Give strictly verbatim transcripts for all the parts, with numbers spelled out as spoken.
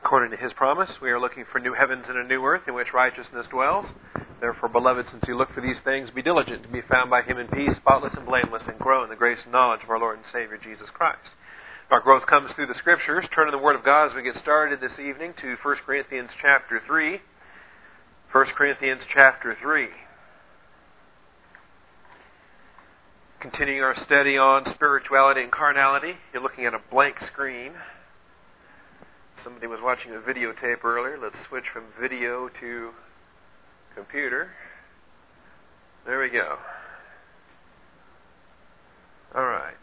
According to His promise, we are looking for new heavens and a new earth in which righteousness dwells. Therefore, beloved, since you look for these things, be diligent to be found by Him in peace, spotless and blameless, and grow in the grace and knowledge of our Lord and Savior, Jesus Christ. Our growth comes through the Scriptures. Turn to the Word of God as we get started this evening to First Corinthians chapter three. First Corinthians chapter three. Continuing our study on spirituality and carnality. You're looking at a blank screen. Somebody was watching a videotape earlier. Let's switch from video to computer. There we go. All right.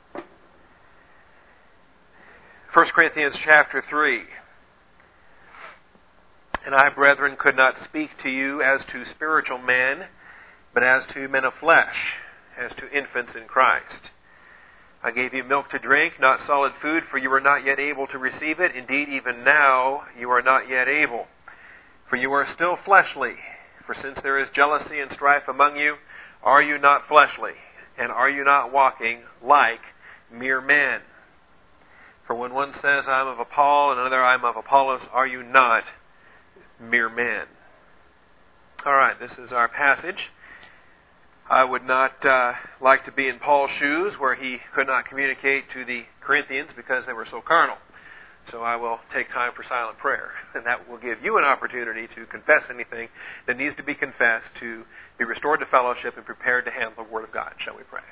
First Corinthians chapter three. And I, brethren, could not speak to you as to spiritual men, but as to men of flesh, as to infants in Christ. I gave you milk to drink, not solid food, for you were not yet able to receive it. Indeed, even now you are not yet able. For you are still fleshly. For since there is jealousy and strife among you, are you not fleshly? And are you not walking like mere men? For when one says, I am of Paul, and another, I am of Apollos, are you not mere men? All right, this is our passage. I would not uh, like to be in Paul's shoes where he could not communicate to the Corinthians because they were so carnal. So I will take time for silent prayer. And that will give you an opportunity to confess anything that needs to be confessed, to be restored to fellowship and prepared to handle the Word of God. Shall we pray?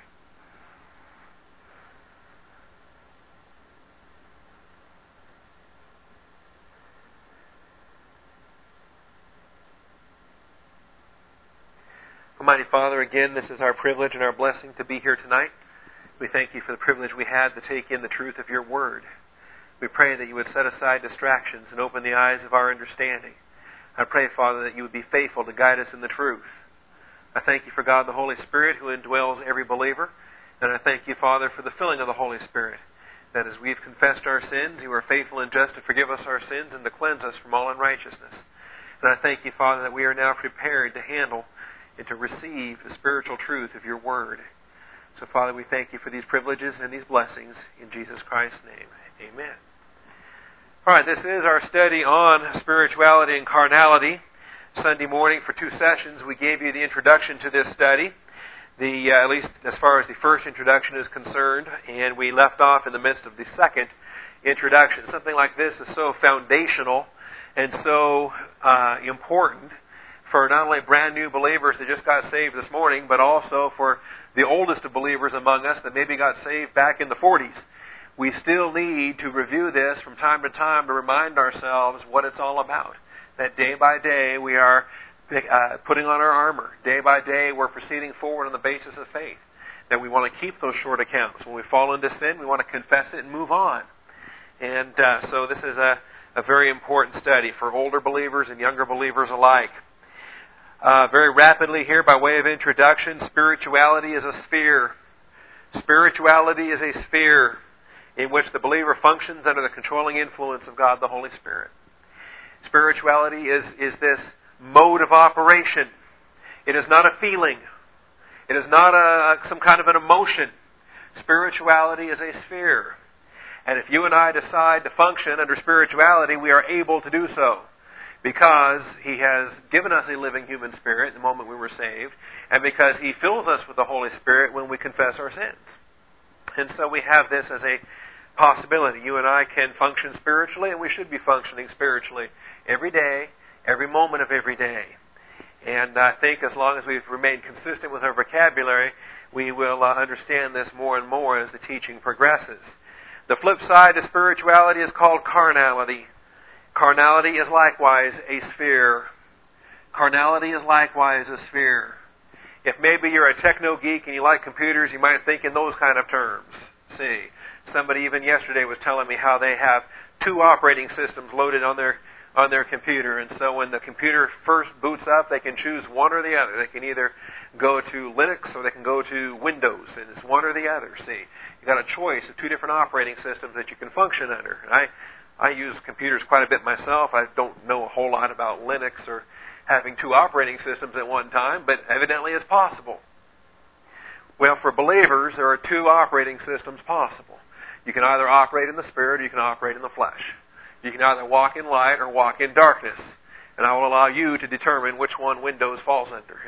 Almighty Father, again, this is our privilege and our blessing to be here tonight. We thank you for the privilege we had to take in the truth of your Word. We pray that you would set aside distractions and open the eyes of our understanding. I pray, Father, that you would be faithful to guide us in the truth. I thank you for God the Holy Spirit who indwells every believer. And I thank you, Father, for the filling of the Holy Spirit, that as we've confessed our sins, you are faithful and just to forgive us our sins and to cleanse us from all unrighteousness. And I thank you, Father, that we are now prepared to handle and to receive the spiritual truth of your Word. So, Father, we thank you for these privileges and these blessings in Jesus Christ's name. Amen. All right, this is our study on spirituality and carnality. Sunday morning for two sessions we gave you the introduction to this study, the uh, at least as far as the first introduction is concerned, and we left off in the midst of the second introduction. Something like this is so foundational and so uh, important for not only brand new believers that just got saved this morning, but also for the oldest of believers among us that maybe got saved back in the forties. We still need to review this from time to time to remind ourselves what it's all about. That day by day we are uh, putting on our armor. Day by day we're proceeding forward on the basis of faith. That we want to keep those short accounts. When we fall into sin, we want to confess it and move on. And uh, so this is a, a very important study for older believers and younger believers alike. Uh, very rapidly here, by way of introduction, spirituality is a sphere. Spirituality is a sphere in which the believer functions under the controlling influence of God the Holy Spirit. Spirituality is, is this mode of operation. It is not a feeling. It is not a, some kind of an emotion. Spirituality is a sphere. And if you and I decide to function under spirituality, we are able to do so. Because He has given us a living human spirit the moment we were saved, and because He fills us with the Holy Spirit when we confess our sins. And so we have this as a possibility. You and I can function spiritually, and we should be functioning spiritually every day, every moment of every day. And I think as long as we've remained consistent with our vocabulary, we will uh, understand this more and more as the teaching progresses. The flip side of spirituality is called carnality. Carnality is likewise a sphere. Carnality is likewise a sphere. If maybe you're a techno geek and you like computers, you might think in those kind of terms. See, somebody even yesterday was telling me how they have two operating systems loaded on their on their computer, and so when the computer first boots up, they can choose one or the other. They can either go to Linux or they can go to Windows, and it's one or the other. See, you got a choice of two different operating systems that you can function under. And I. I use computers quite a bit myself. I don't know a whole lot about Linux or having two operating systems at one time, but evidently it's possible. Well, for believers, there are two operating systems possible. You can either operate in the Spirit or you can operate in the flesh. You can either walk in light or walk in darkness. And I will allow you to determine which one Windows falls under.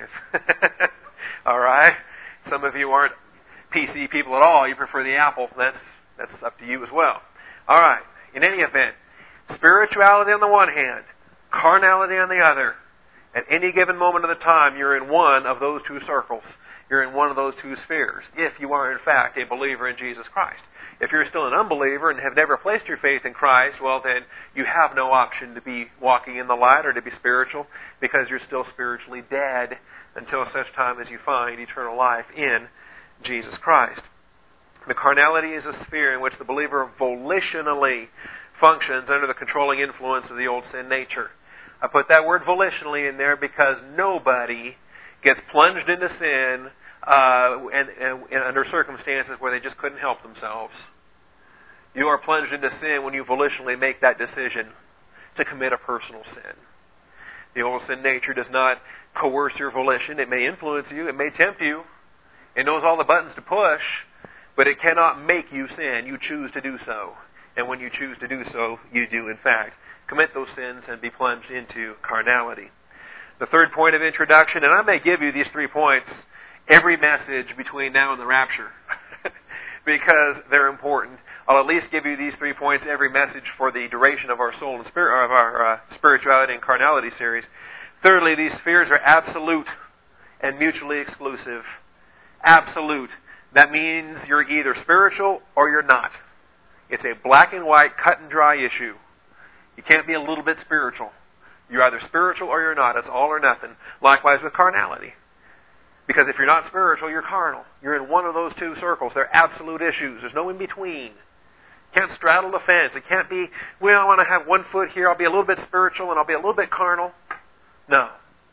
All right? Some of you aren't P C people at all. You prefer the Apple. That's, that's up to you as well. All right. In any event, spirituality on the one hand, carnality on the other. At any given moment of the time, you're in one of those two circles. You're in one of those two spheres, if you are in fact a believer in Jesus Christ. If you're still an unbeliever and have never placed your faith in Christ, well then you have no option to be walking in the light or to be spiritual, because you're still spiritually dead until such time as you find eternal life in Jesus Christ. The carnality is a sphere in which the believer volitionally functions under the controlling influence of the old sin nature. I put that word volitionally in there because nobody gets plunged into sin uh, and, and, and under circumstances where they just couldn't help themselves. You are plunged into sin when you volitionally make that decision to commit a personal sin. The old sin nature does not coerce your volition. It may influence you. It may tempt you. It knows all the buttons to push, but it cannot make you sin. You choose to do so. And when you choose to do so, you do, in fact, commit those sins and be plunged into carnality. The third point of introduction, and I may give you these three points every message between now and the rapture, because they're important. I'll at least give you these three points every message for the duration of our soul and spirit, of our uh, spirituality and carnality series. Thirdly, these spheres are absolute and mutually exclusive. Absolute. That means you're either spiritual or you're not. It's a black and white, cut and dry issue. You can't be a little bit spiritual. You're either spiritual or you're not. It's all or nothing. Likewise with carnality. Because if you're not spiritual, you're carnal. You're in one of those two circles. They're absolute issues. There's no in between. You can't straddle the fence. It can't be, well, I want to have one foot here. I'll be a little bit spiritual and I'll be a little bit carnal. No.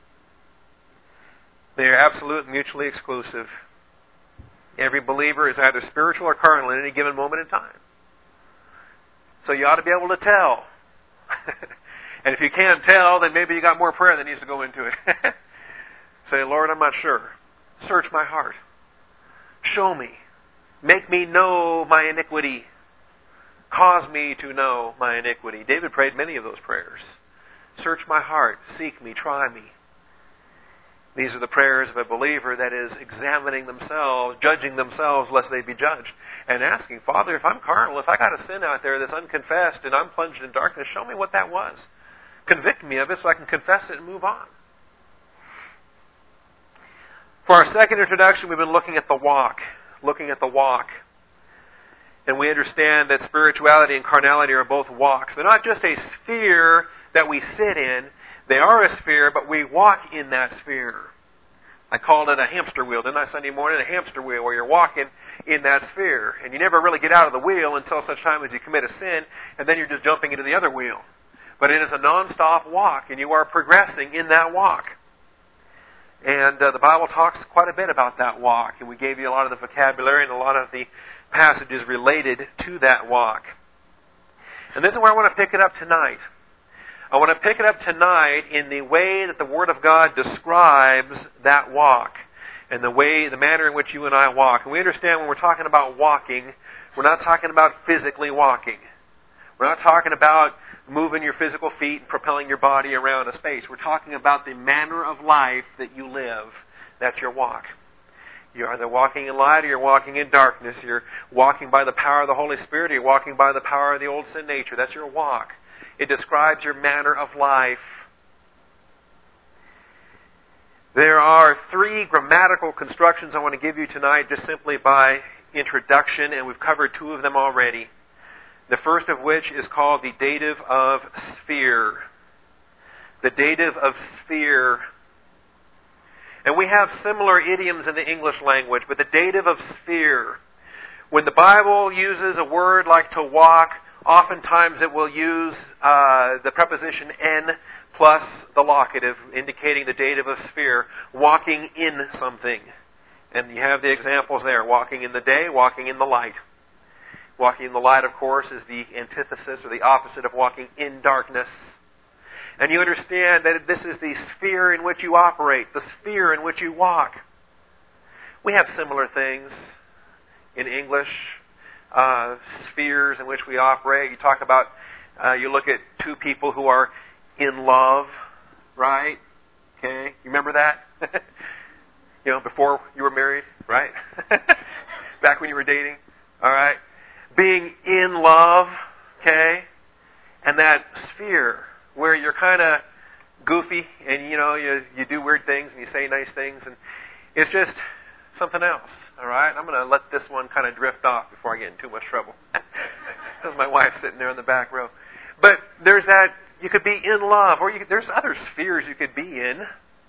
They are absolute and mutually exclusive. Every believer is either spiritual or carnal at any given moment in time. So you ought to be able to tell. And if you can't tell, then maybe you got more prayer that needs to go into it. Say, Lord, I'm not sure. Search my heart. Show me. Make me know my iniquity. Cause me to know my iniquity. David prayed many of those prayers. Search my heart. Seek me. Try me. These are the prayers of a believer that is examining themselves, judging themselves lest they be judged, and asking, Father, if I'm carnal, if I got a sin out there that's unconfessed and I'm plunged in darkness, show me what that was. Convict me of it so I can confess it and move on. For our second introduction, we've been looking at the walk. Looking at the walk. And we understand that spirituality and carnality are both walks. They're not just a sphere that we sit in. They are a sphere, but we walk in that sphere. I called it a hamster wheel, didn't I, Sunday morning? A hamster wheel, where you're walking in that sphere. And you never really get out of the wheel until such time as you commit a sin, and then you're just jumping into the other wheel. But it is a non-stop walk, and you are progressing in that walk. And uh, the Bible talks quite a bit about that walk, and we gave you a lot of the vocabulary and a lot of the passages related to that walk. And this is where I want to pick it up tonight. I want to pick it up tonight in the way that the Word of God describes that walk, and the way, the manner in which you and I walk. And we understand when we're talking about walking, we're not talking about physically walking. We're not talking about moving your physical feet and propelling your body around a space. We're talking about the manner of life that you live. That's your walk. You're either walking in light or you're walking in darkness. You're walking by the power of the Holy Spirit or you're walking by the power of the old sin nature. That's your walk. It describes your manner of life. There are three grammatical constructions I want to give you tonight just simply by introduction, and we've covered two of them already. The first of which is called the dative of sphere. The dative of sphere. And we have similar idioms in the English language, but the dative of sphere. When the Bible uses a word like to walk, oftentimes it will use uh, the preposition en plus the locative, indicating the dative of sphere, walking in something. And you have the examples there, walking in the day, walking in the light. Walking in the light, of course, is the antithesis or the opposite of walking in darkness. And you understand that this is the sphere in which you operate, the sphere in which you walk. We have similar things in English, uh, spheres in which we operate. You talk about Uh, you look at two people who are in love, right? Okay, you remember that? You know, before you were married, right? Back when you were dating, all right? Being in love, okay? And that sphere where you're kind of goofy and, you know, you you do weird things and you say nice things, and it's just something else, all right? I'm going to let this one kind of drift off before I get in too much trouble. Because my wife's sitting there in the back row. But there's that, you could be in love, or you could, there's other spheres you could be in,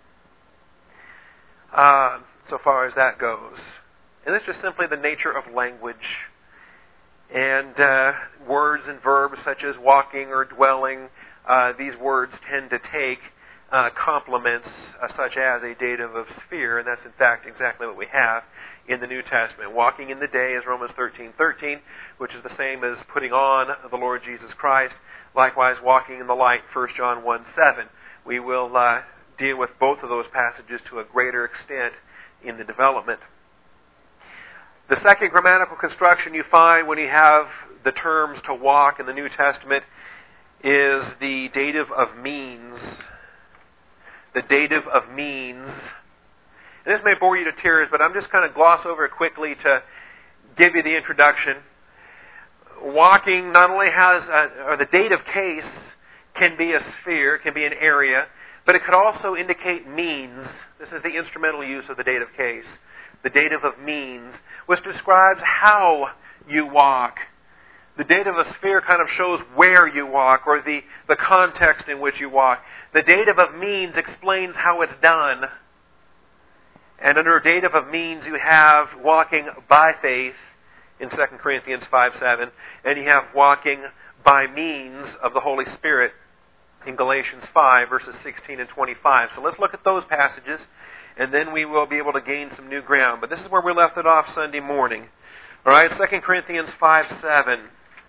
uh, so far as that goes. And it's just simply the nature of language. And uh, words and verbs such as walking or dwelling, uh, these words tend to take uh, complements uh, such as a dative of sphere, and that's in fact exactly what we have in the New Testament. Walking in the day is Romans thirteen thirteen, which is the same as putting on the Lord Jesus Christ. Likewise, walking in the light, First John one seven. We will uh, deal with both of those passages to a greater extent in the development. The second grammatical construction you find when you have the terms to walk in the New Testament is the dative of means. The dative of means. And this may bore you to tears, but I'm just going to gloss over it quickly to give you the introduction. Walking not only has, a, or the dative case can be a sphere, can be an area, but it could also indicate means. This is the instrumental use of the dative case. The dative of means, which describes how you walk. The dative of sphere kind of shows where you walk, or the, the context in which you walk. The dative of means explains how it's done. And under a dative of means you have walking by faith in Second Corinthians five seven, and you have walking by means of the Holy Spirit in Galatians five, verses sixteen and twenty-five. So let's look at those passages, and then we will be able to gain some new ground. But this is where we left it off Sunday morning. All right, Second Corinthians five seven.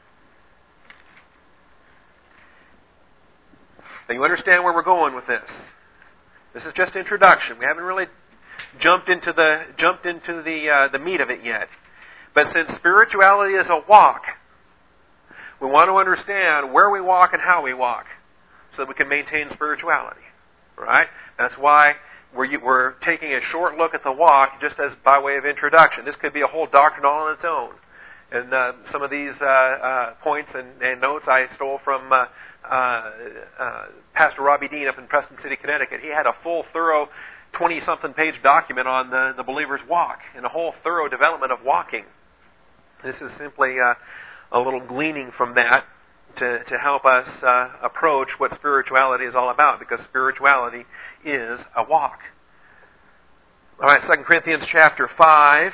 Now you understand where we're going with this. This is just introduction. We haven't really jumped into the jumped into the uh, the meat of it yet. But since spirituality is a walk, we want to understand where we walk and how we walk, so that we can maintain spirituality. Right? That's why we're we're taking a short look at the walk, just as by way of introduction. This could be a whole doctrine all on its own. And uh, some of these uh, uh, points and, and notes I stole from uh, uh, uh, Pastor Robbie Dean up in Preston City, Connecticut. He had a full, thorough, twenty-something page document on the, the believer's walk, and a whole thorough development of walking. This is simply uh, a little gleaning from that to, to help us uh, approach what spirituality is all about, because spirituality is a walk. All right, Second Corinthians chapter five.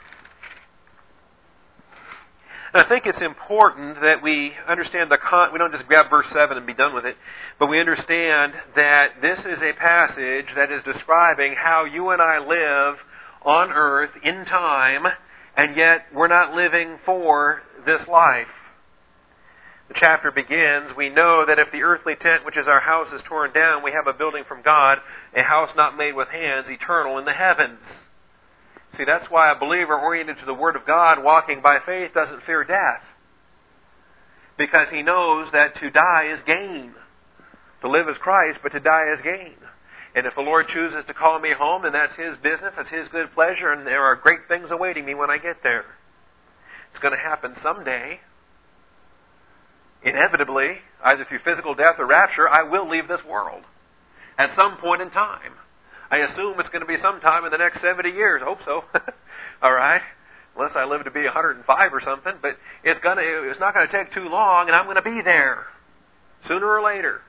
And I think it's important that we understand the con- we don't just grab verse seven and be done with it, but we understand that this is a passage that is describing how you and I live on earth in time, and yet we're not living for this life. The chapter begins, we know that if the earthly tent, which is our house, is torn down, we have a building from God, a house not made with hands, eternal in the heavens. See, that's why a believer oriented to the Word of God, walking by faith, doesn't fear death. Because he knows that to die is gain. To live is Christ, but to die is gain. And if the Lord chooses to call me home, then that's His business, that's His good pleasure, and there are great things awaiting me when I get there. It's going to happen someday. Inevitably, either through physical death or rapture, I will leave this world. At some point in time. I assume it's going to be sometime in the next seventy years. Hope so. All right? Unless I live to be one hundred five or something. But it's going to, it's not going to take too long, and I'm going to be there. Sooner or later.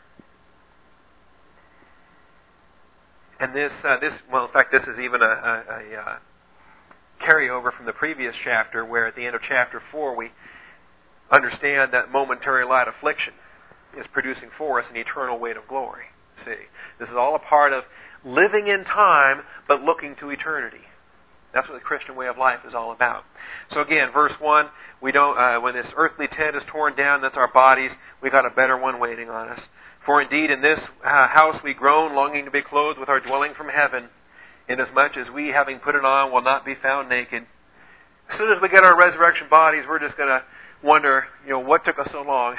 And this, uh, this, well, in fact, this is even a, a, a uh, carryover from the previous chapter, where at the end of chapter four we understand that momentary light affliction is producing for us an eternal weight of glory. See, this is all a part of living in time, but looking to eternity. That's what the Christian way of life is all about. So again, verse one, we don't. Uh, when this earthly tent is torn down, that's our bodies. We got a better one waiting on us. For indeed, in this uh, house we groan, longing to be clothed with our dwelling from heaven, inasmuch as we, having put it on, will not be found naked. As soon as we get our resurrection bodies, we're just going to wonder, you know, what took us so long?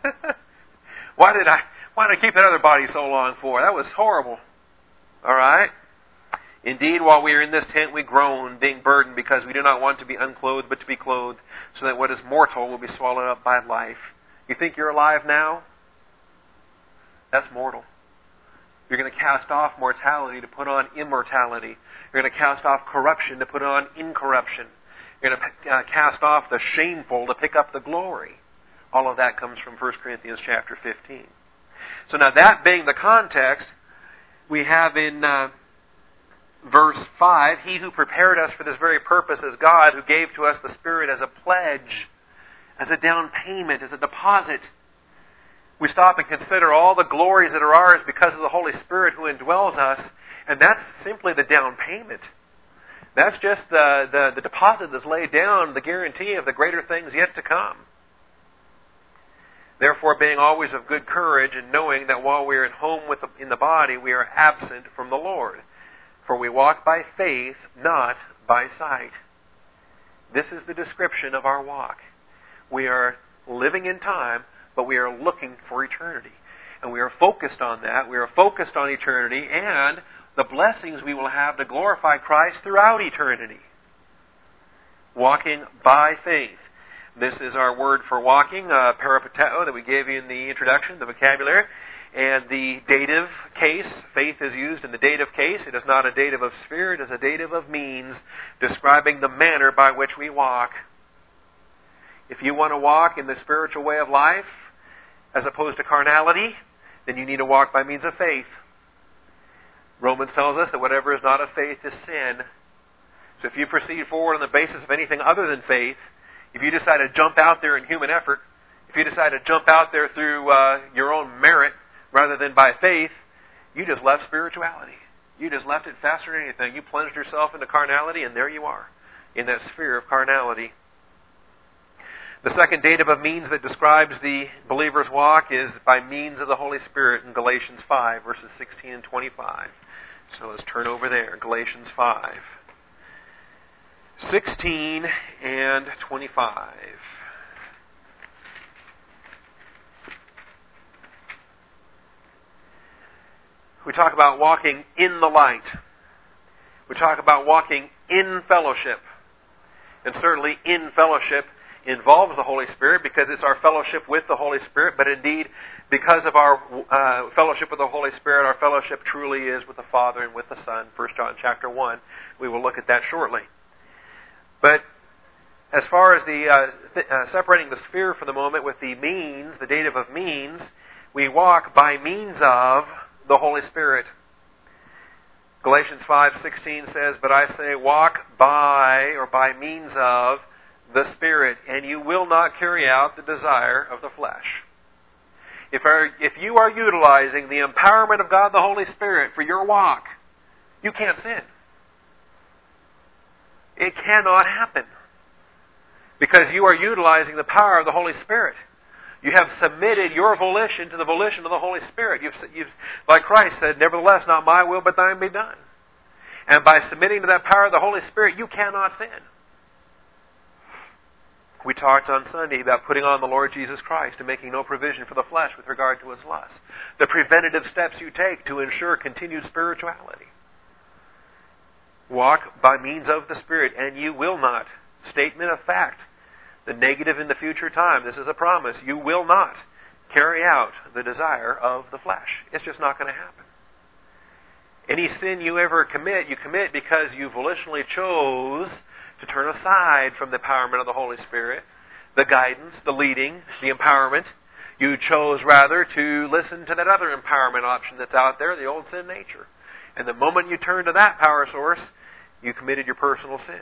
Why did I why did I keep that other body so long for? That was horrible. All right? Indeed, while we are in this tent, we groan, being burdened, because we do not want to be unclothed, but to be clothed, so that what is mortal will be swallowed up by life. You think you're alive now? That's mortal. You're going to cast off mortality to put on immortality. You're going to cast off corruption to put on incorruption. You're going to uh, cast off the shameful to pick up the glory. All of that comes from First Corinthians chapter fifteen. So now that being the context, we have in uh, verse five, He who prepared us for this very purpose is God, who gave to us the Spirit as a pledge, as a down payment, as a deposit. We stop and consider all the glories that are ours because of the Holy Spirit who indwells us, and that's simply the down payment. That's just the, the, the deposit that's laid down, the guarantee of the greater things yet to come. Therefore, being always of good courage, and knowing that while we are at home with the, in the body, we are absent from the Lord. For we walk by faith, not by sight. This is the description of our walk. We are living in time, but we are looking for eternity. And we are focused on that. We are focused on eternity and the blessings we will have to glorify Christ throughout eternity. Walking by faith. This is our word for walking, uh, peripateo, that we gave you in the introduction, the vocabulary. And the dative case, faith is used in the dative case. It is not a dative of spirit, it is a dative of means, describing the manner by which we walk. If you want to walk in the spiritual way of life, as opposed to carnality, then you need to walk by means of faith. Romans tells us that whatever is not of faith is sin. So if you proceed forward on the basis of anything other than faith, if you decide to jump out there in human effort, if you decide to jump out there through uh, your own merit rather than by faith, you just left spirituality. You just left it faster than anything. You plunged yourself into carnality, and there you are, in that sphere of carnality. The second dative of means that describes the believer's walk is by means of the Holy Spirit in Galatians five, verses sixteen and twenty-five. So let's turn over there, Galatians five. sixteen and twenty-five. We talk about walking in the light. We talk about walking in fellowship. And certainly in fellowship involves the Holy Spirit, because it's our fellowship with the Holy Spirit, but indeed, because of our uh, fellowship with the Holy Spirit, our fellowship truly is with the Father and with the Son. First John chapter one. We will look at that shortly. But as far as the uh, th- uh, separating the sphere for the moment with the means, the dative of means, we walk by means of the Holy Spirit. Galatians five sixteen says, "But I say, walk by," or by means of, "the Spirit, and you will not carry out the desire of the flesh." If, our, if you are utilizing the empowerment of God the Holy Spirit for your walk, you can't sin. It cannot happen. Because you are utilizing the power of the Holy Spirit. You have submitted your volition to the volition of the Holy Spirit. You've, you've, like Christ said, "Nevertheless, not my will, but thine be done." And by submitting to that power of the Holy Spirit, you cannot sin. We talked on Sunday about putting on the Lord Jesus Christ and making no provision for the flesh with regard to its lust. The preventative steps you take to ensure continued spirituality. Walk by means of the Spirit, and you will not. Statement of fact. The negative in the future time. This is a promise. You will not carry out the desire of the flesh. It's just not going to happen. Any sin you ever commit, you commit because you volitionally chose to turn aside from the empowerment of the Holy Spirit, the guidance, the leading, the empowerment. You chose rather to listen to that other empowerment option that's out there, the old sin nature. And the moment you turn to that power source, you committed your personal sin.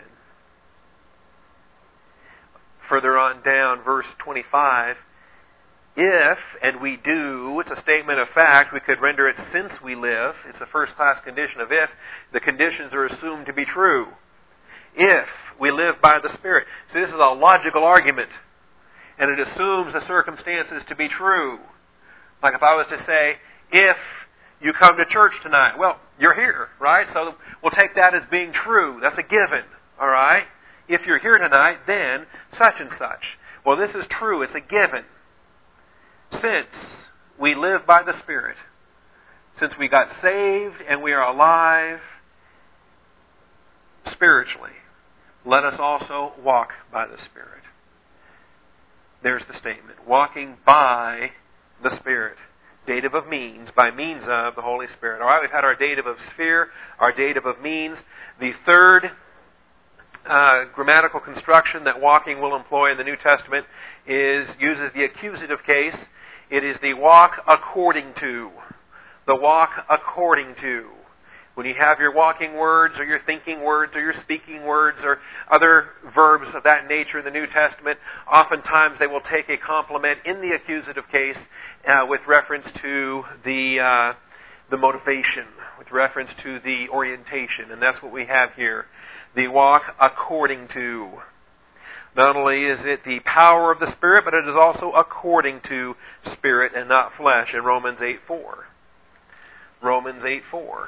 Further on down, verse twenty-five, "If," and we do, it's a statement of fact, we could render it "since we live." It's a first-class condition of if. The conditions are assumed to be true. If we live by the Spirit. So this is a logical argument. And it assumes the circumstances to be true. Like if I was to say, if you come to church tonight, well, you're here, right? So we'll take that as being true. That's a given, all right? If you're here tonight, then such and such. Well, this is true. It's a given. Since we live by the Spirit, since we got saved and we are alive spiritually, let us also walk by the Spirit. There's the statement. Walking by the Spirit. Dative of means, by means of the Holy Spirit. All right, we've had our dative of sphere, our dative of means. The third uh, grammatical construction that walking will employ in the New Testament is uses the accusative case. It is the walk according to. The walk according to. When you have your walking words or your thinking words or your speaking words or other verbs of that nature in the New Testament, oftentimes they will take a complement in the accusative case uh, with reference to the uh, the motivation, with reference to the orientation, and that's what we have here. The walk according to. Not only is it the power of the Spirit, but it is also according to Spirit and not flesh in Romans eight four. Romans eight four.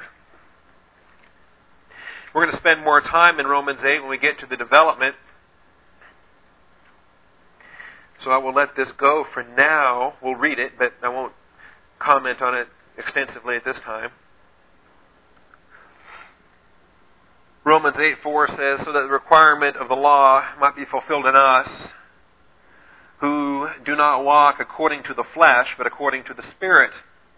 We're going to spend more time in Romans eight when we get to the development. So I will let this go for now. We'll read it, but I won't comment on it extensively at this time. Romans eight four says, so that the requirement of the law might be fulfilled in us, who do not walk according to the flesh, but according to the Spirit.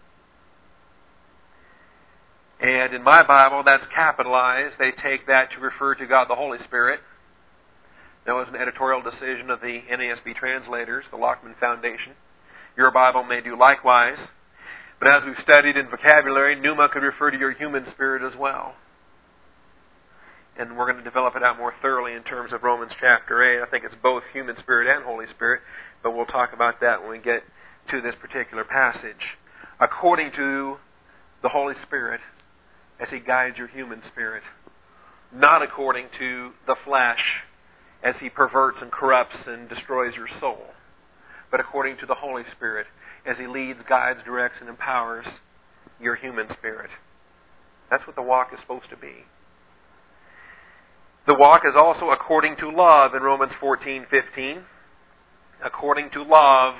And in my Bible, that's capitalized. They take that to refer to God the Holy Spirit. That was an editorial decision of the N A S B translators, the Lockman Foundation. Your Bible may do likewise. But as we've studied in vocabulary, pneuma could refer to your human spirit as well. And we're going to develop it out more thoroughly in terms of Romans chapter eight. I think it's both human spirit and Holy Spirit, but we'll talk about that when we get to this particular passage. According to the Holy Spirit, as He guides your human spirit. Not according to the flesh, as He perverts and corrupts and destroys your soul, but according to the Holy Spirit, as He leads, guides, directs, and empowers your human spirit. That's what the walk is supposed to be. The walk is also according to love in Romans fourteen fifteen. According to love.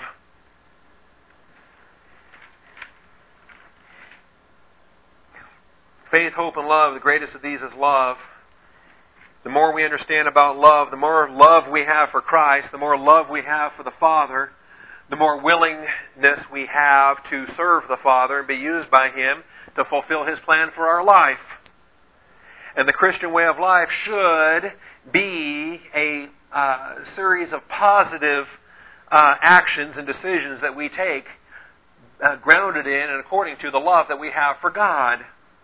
Faith, hope, and love, the greatest of these is love. The more we understand about love, the more love we have for Christ, the more love we have for the Father, the more willingness we have to serve the Father and be used by Him to fulfill His plan for our life. And the Christian way of life should be a uh, series of positive uh, actions and decisions that we take uh, grounded in and according to the love that we have for God.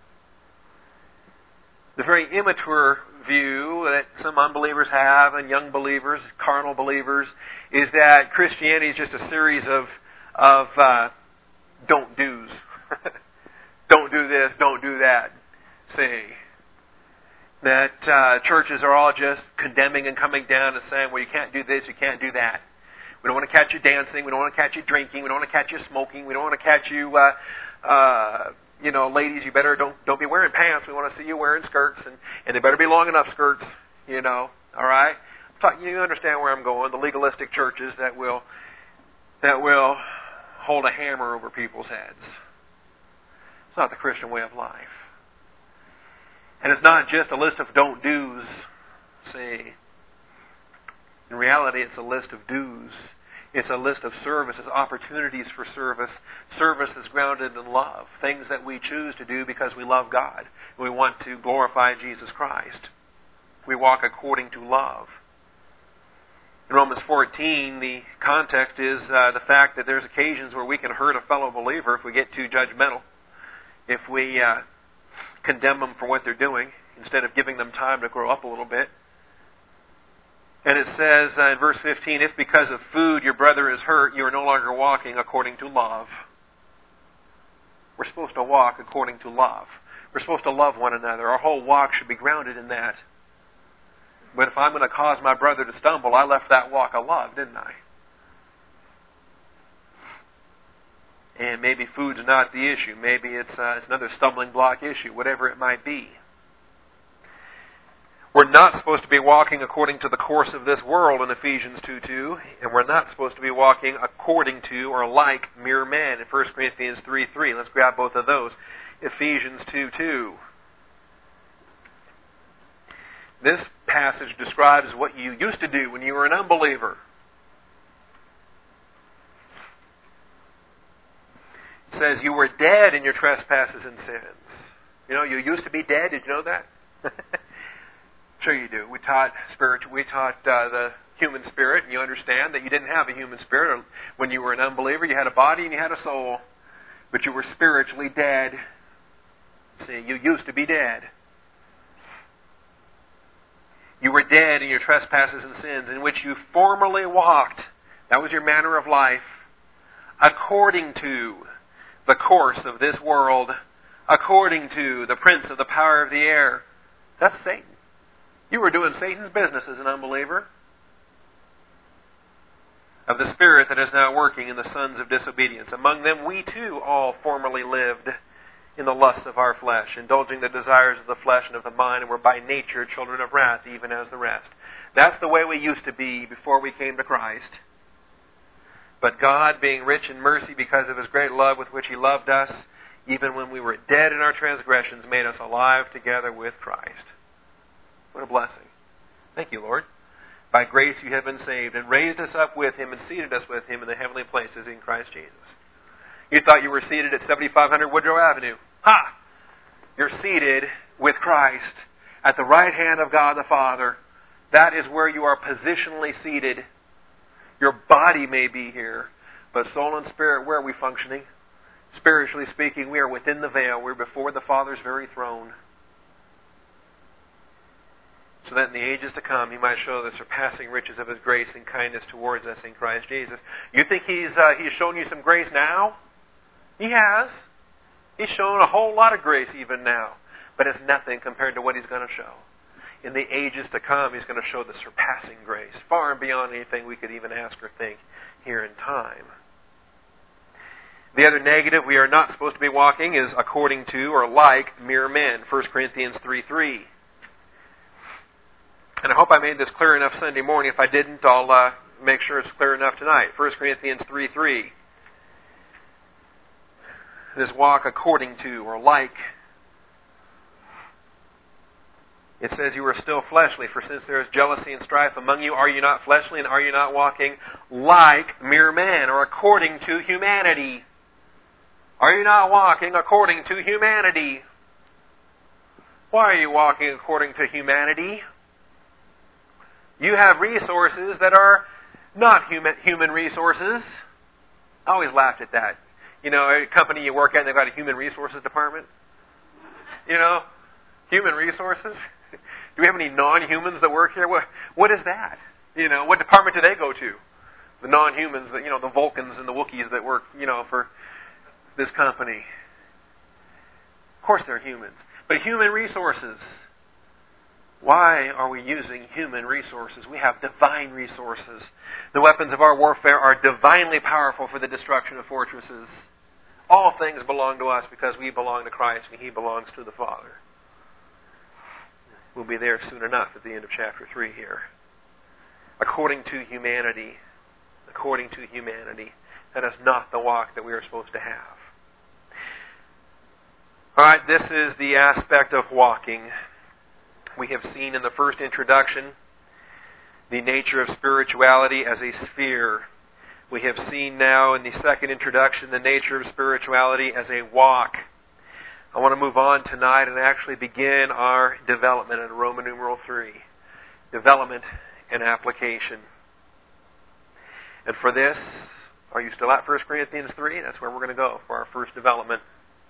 The very immature view that some unbelievers have and young believers, carnal believers, is that Christianity is just a series of of uh, don't do's. Don't do this, don't do that. See, that uh, churches are all just condemning and coming down and saying, well, you can't do this, you can't do that. We don't want to catch you dancing. We don't want to catch you drinking. We don't want to catch you smoking. We don't want to catch you... Uh, uh, You know, ladies, you better don't don't be wearing pants. We want to see you wearing skirts, and, and they better be long enough skirts. You know, all right. You understand where I'm going? The legalistic churches that will that will hold a hammer over people's heads. It's not the Christian way of life, and it's not just a list of don't do's. See, in reality, it's a list of do's. It's a list of services, opportunities for service. Service is grounded in love. Things that we choose to do because we love God. We want to glorify Jesus Christ. We walk according to love. In Romans fourteen, the context is uh, the fact that there's occasions where we can hurt a fellow believer if we get too judgmental. If we uh, condemn them for what they're doing instead of giving them time to grow up a little bit. And it says uh, in verse fifteen, if because of food your brother is hurt, you are no longer walking according to love. We're supposed to walk according to love. We're supposed to love one another. Our whole walk should be grounded in that. But if I'm going to cause my brother to stumble, I left that walk of love, didn't I? And maybe food's not the issue. Maybe it's, uh, it's another stumbling block issue, whatever it might be. We're We're not supposed to be walking according to the course of this world in Ephesians two two, and we're not supposed to be walking according to or like mere men in First Corinthians three three. Let's grab both of those. Ephesians two two. This passage describes what you used to do when you were an unbeliever. It says you were dead in your trespasses and sins. You know, you used to be dead. Did you know that? Sure you do. We taught spiritual. We taught uh, the human spirit, and you understand that you didn't have a human spirit. When you were an unbeliever, you had a body and you had a soul, but you were spiritually dead. See, you used to be dead. You were dead in your trespasses and sins, in which you formerly walked. That was your manner of life, according to the course of this world, according to the prince of the power of the air. That's Satan. You were doing Satan's business as an unbeliever. Of the spirit that is now working in the sons of disobedience. Among them we too all formerly lived in the lusts of our flesh, indulging the desires of the flesh and of the mind, and were by nature children of wrath, even as the rest. That's the way we used to be before we came to Christ. But God, being rich in mercy because of His great love with which He loved us, even when we were dead in our transgressions, made us alive together with Christ. What a blessing. Thank you, Lord. By grace you have been saved, and raised us up with Him, and seated us with Him in the heavenly places in Christ Jesus. You thought you were seated at seventy-five hundred Woodrow Avenue. Ha! You're seated with Christ at the right hand of God the Father. That is where you are positionally seated. Your body may be here, but soul and spirit, where are we functioning? Spiritually speaking, we are within the veil. We're before the Father's very throne. So that in the ages to come, He might show the surpassing riches of His grace and kindness towards us in Christ Jesus. You think He's uh, He's shown you some grace now? He has. He's shown a whole lot of grace even now. But it's nothing compared to what He's going to show. In the ages to come, He's going to show the surpassing grace, far and beyond anything we could even ask or think here in time. The other negative we are not supposed to be walking is according to or like mere men. First Corinthians three three. And I hope I made this clear enough Sunday morning. If I didn't, I'll uh, make sure it's clear enough tonight. First Corinthians three three. This walk according to or like. It says you are still fleshly, for since there is jealousy and strife among you, are you not fleshly, and are you not walking like mere men, or according to humanity? Are you not walking according to humanity? Why are you walking according to humanity? You have resources that are not human, human resources. I always laughed at that. You know, a company you work at, they've got a human resources department. You know, human resources. Do we have any non-humans that work here? What, what is that? You know, what department do they go to? The non-humans, you know, the Vulcans and the Wookiees that work, you know, for this company. Of course they're humans. But human resources. Why are we using human resources? We have divine resources. The weapons of our warfare are divinely powerful for the destruction of fortresses. All things belong to us because we belong to Christ and He belongs to the Father. We'll be there soon enough at the end of chapter three here. According to humanity. According to humanity. That is not the walk that we are supposed to have. Alright, this is the aspect of walking. We have seen in the first introduction the nature of spirituality as a sphere. We have seen now in the second introduction the nature of spirituality as a walk. I want to move on tonight and actually begin our development in Roman numeral three. Development and application. And for this, are you still at First Corinthians three? That's where we're going to go for our first development.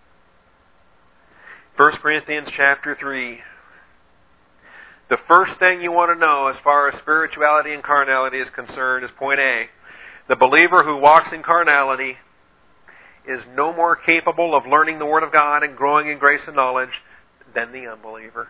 First Corinthians chapter three. The first thing you want to know as far as spirituality and carnality is concerned is point A. The believer who walks in carnality is no more capable of learning the Word of God and growing in grace and knowledge than the unbeliever.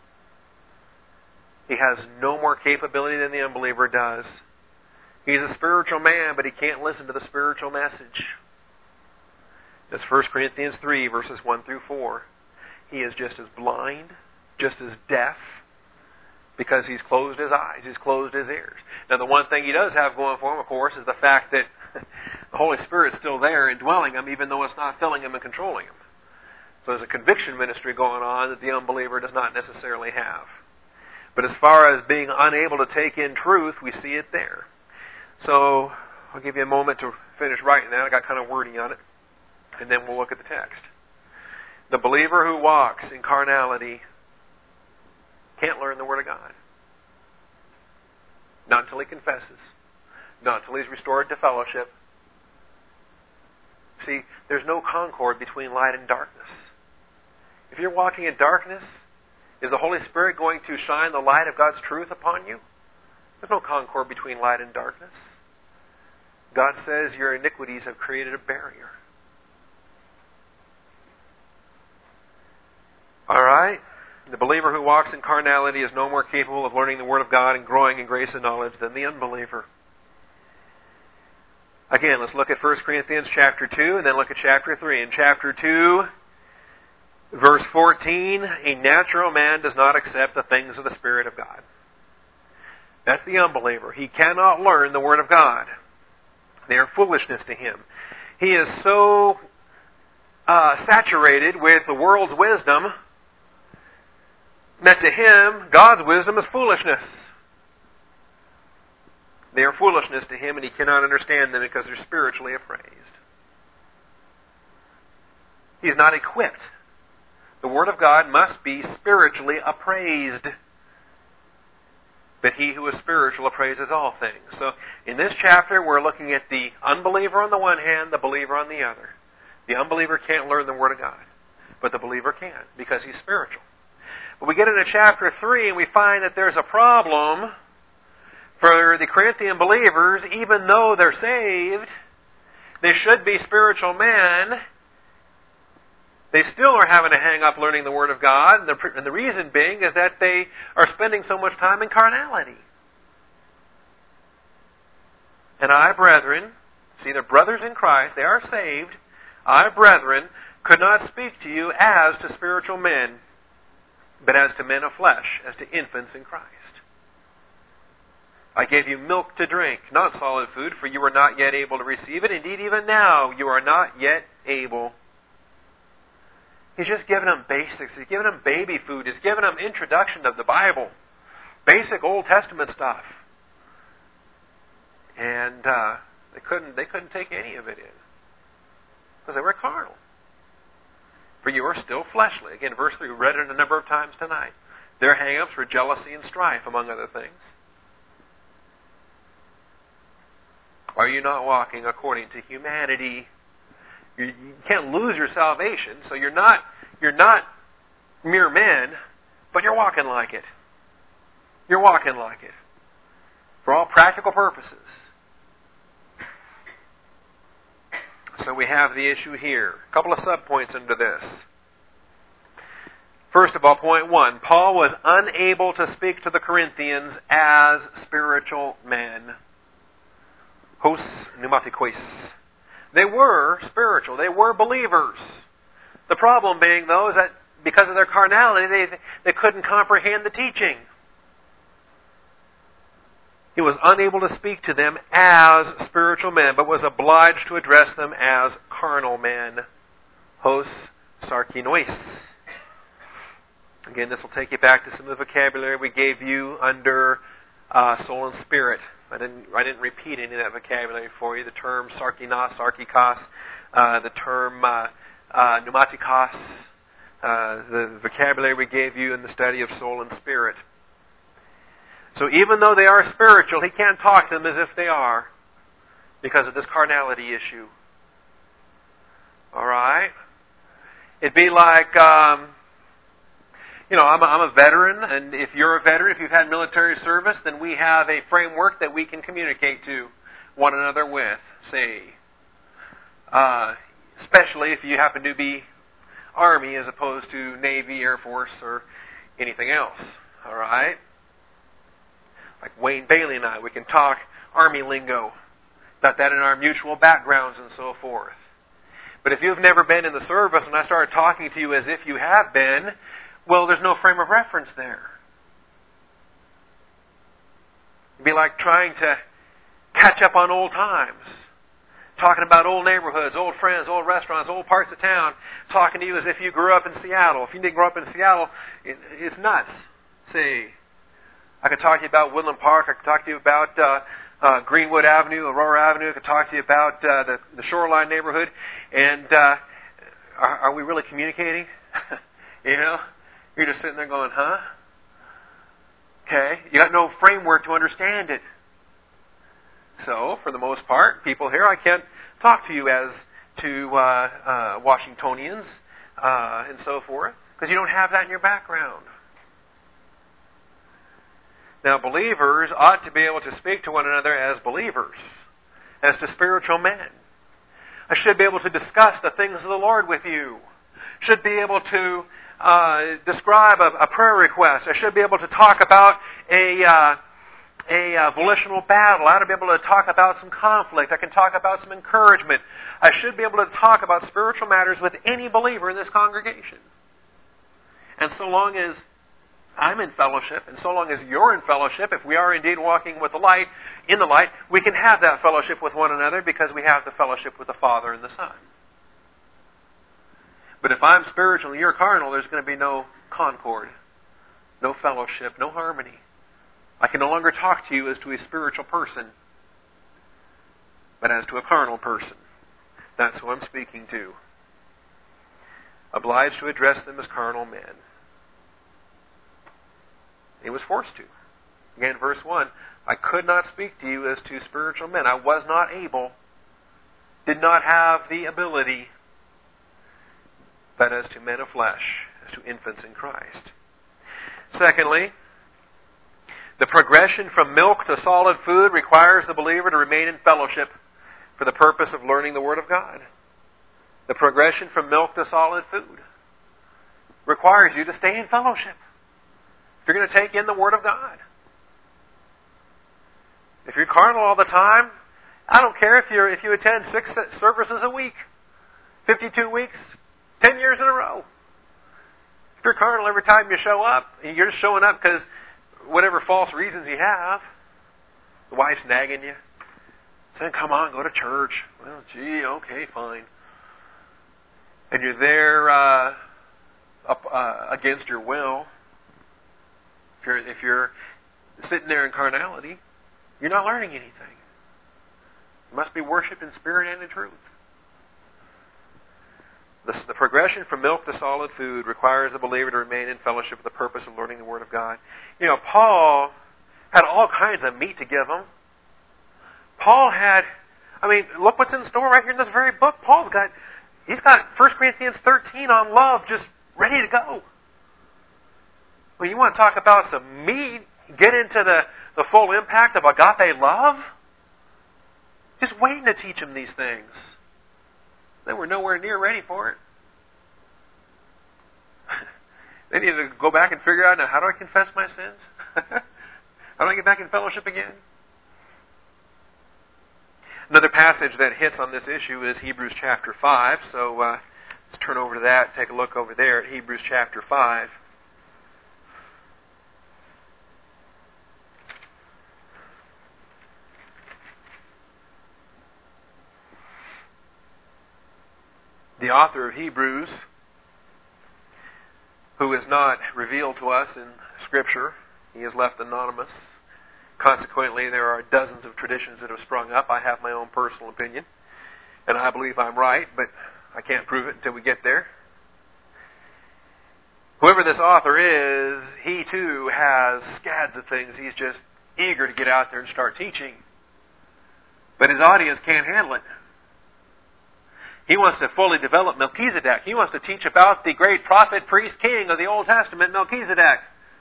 He has no more capability than the unbeliever does. He's a spiritual man, but he can't listen to the spiritual message. That's First Corinthians three, verses one through four. He is just as blind, just as deaf, because he's closed his eyes, he's closed his ears. Now the one thing he does have going for him, of course, is the fact that the Holy Spirit's still there indwelling him, even though it's not filling him and controlling him. So there's a conviction ministry going on that the unbeliever does not necessarily have. But as far as being unable to take in truth, we see it there. So I'll give you a moment to finish writing that. I got kind of wordy on it. And then we'll look at the text. The believer who walks in carnality can't learn the Word of God. Not until he confesses. Not until he's restored to fellowship. See, there's no concord between light and darkness. If you're walking in darkness, is the Holy Spirit going to shine the light of God's truth upon you? There's no concord between light and darkness. God says your iniquities have created a barrier. All right? The believer who walks in carnality is no more capable of learning the Word of God and growing in grace and knowledge than the unbeliever. Again, let's look at First Corinthians chapter two and then look at chapter three. In chapter two, verse fourteen, a natural man does not accept the things of the Spirit of God. That's the unbeliever. He cannot learn the Word of God. They are foolishness to him. He is so uh, saturated with the world's wisdom that to him, God's wisdom is foolishness. They are foolishness to him, and he cannot understand them because they're spiritually appraised. He is not equipped. The Word of God must be spiritually appraised. But he who is spiritual appraises all things. So, in this chapter, we're looking at the unbeliever on the one hand, the believer on the other. The unbeliever can't learn the Word of God, but the believer can, because he's spiritual. But we get into chapter three, and we find that there's a problem for the Corinthian believers. Even though they're saved, they should be spiritual men, they still are having to hang up learning the Word of God. And the, and the reason being is that they are spending so much time in carnality. And I, brethren, see, they're brothers in Christ, they are saved. I, brethren, could not speak to you as to spiritual men, but as to men of flesh, as to infants in Christ. I gave you milk to drink, not solid food, for you were not yet able to receive it. Indeed, even now you are not yet able. He's just giving them basics. He's giving them baby food. He's giving them introduction of the Bible. Basic Old Testament stuff. And uh, they couldn't they couldn't take any of it in. Because they were carnal. For you are still fleshly. Again, verse three, we read it a number of times tonight. Their hang-ups were jealousy and strife, among other things. Are you not walking according to humanity? You, you can't lose your salvation, so you're not you're not mere men, but you're walking like it. You're walking like it. For all practical purposes. So we have the issue here. A couple of subpoints under this. First of all, point one, Paul was unable to speak to the Corinthians as spiritual men. Hos pneumatikos. They were spiritual. They were believers. The problem being, though, is that because of their carnality, they, they couldn't comprehend the teaching. He was unable to speak to them as spiritual men, but was obliged to address them as carnal men. Hos sarkinois. Again, this will take you back to some of the vocabulary we gave you under uh, soul and spirit. I didn't I didn't repeat any of that vocabulary for you. The term sarkinos, sarkikos, uh, the term uh, uh, pneumatikos, uh, the vocabulary we gave you in the study of soul and spirit. So even though they are spiritual, he can't talk to them as if they are because of this carnality issue. All right? It'd be like, um, you know, I'm a, I'm a veteran, and if you're a veteran, if you've had military service, then we have a framework that we can communicate to one another with, say. Uh, especially if you happen to be Army as opposed to Navy, Air Force, or anything else. All right? Like Wayne Bailey and I, we can talk Army lingo. Got that in our mutual backgrounds and so forth. But if you've never been in the service and I start talking to you as if you have been, well, there's no frame of reference there. It'd be like trying to catch up on old times. Talking about old neighborhoods, old friends, old restaurants, old parts of town. Talking to you as if you grew up in Seattle. If you didn't grow up in Seattle, it, it's nuts. See, I could talk to you about Woodland Park. I could talk to you about uh, uh, Greenwood Avenue, Aurora Avenue. I could talk to you about uh, the, the Shoreline neighborhood. And uh, are, are we really communicating? You know? You're just sitting there going, huh? Okay. You got no framework to understand it. So, for the most part, people here, I can't talk to you as to uh, uh, Washingtonians uh, and so forth, because you don't have that in your background. Now, believers ought to be able to speak to one another as believers, as to spiritual men. I should be able to discuss the things of the Lord with you. Should be able to uh, describe a, a prayer request. I should be able to talk about a... Uh, a uh, volitional battle. I ought to be able to talk about some conflict. I can talk about some encouragement. I should be able to talk about spiritual matters with any believer in this congregation. And so long as I'm in fellowship, and so long as you're in fellowship, if we are indeed walking with the light, in the light, we can have that fellowship with one another because we have the fellowship with the Father and the Son. But if I'm spiritual and you're carnal, there's going to be no concord, no fellowship, no harmony. I can no longer talk to you as to a spiritual person, but as to a carnal person. That's who I'm speaking to. Obliged to address them as carnal men. He was forced to. Again, verse one, I could not speak to you as to spiritual men. I was not able, did not have the ability, but as to men of flesh, as to infants in Christ. Secondly, the progression from milk to solid food requires the believer to remain in fellowship for the purpose of learning the Word of God. The progression from milk to solid food requires you to stay in fellowship. If you're going to take in the Word of God. If you're carnal all the time, I don't care if you're if you attend six services a week, fifty-two weeks, ten years in a row. If you're carnal every time you show up, and you're just showing up because whatever false reasons you have, the wife's nagging you, saying, come on, go to church. Well, gee, okay, fine. And you're there uh, up uh, against your will. If you're, if you're sitting there in carnality, you're not learning anything. You must be worshipped in spirit and in truth. The, the progression from milk to solid food requires the believer to remain in fellowship for the purpose of learning the Word of God. You know, Paul had all kinds of meat to give them. Paul had, I mean, look what's in store right here in this very book. Paul's got, he's got First Corinthians thirteen on love just ready to go. Well, you want to talk about some meat, get into the, the full impact of agape love? Just waiting to teach them these things. They were nowhere near ready for it. They needed to go back and figure out, now, how do I confess my sins? How do I get back in fellowship again? Another passage that hits on this issue is Hebrews chapter five. So uh, let's turn over to that, take a look over there at Hebrews chapter five. The author of Hebrews, who is not revealed to us in Scripture, he is left anonymous. Consequently, there are dozens of traditions that have sprung up. I have my own personal opinion, and I believe I'm right, but I can't prove it until we get there. Whoever this author is, he too has scads of things. He's just eager to get out there and start teaching. But his audience can't handle it. He wants to fully develop Melchizedek. He wants to teach about the great prophet, priest, king of the Old Testament, Melchizedek.